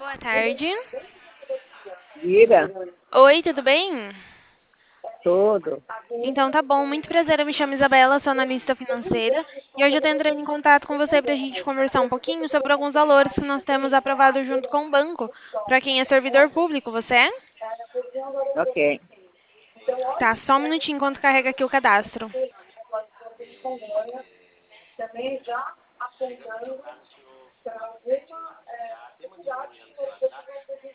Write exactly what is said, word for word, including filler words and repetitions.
Boa tarde. Diga, Oi, tudo bem? tudo. Então tá bom, muito prazer, eu me chamo Isabela, sou analista financeira e hoje eu tô entrando em contato com você para a gente conversar um pouquinho sobre alguns valores que nós temos aprovado junto com o banco, para quem é servidor público, você é? Ok. Tá, só um minutinho enquanto carrega aqui o cadastro.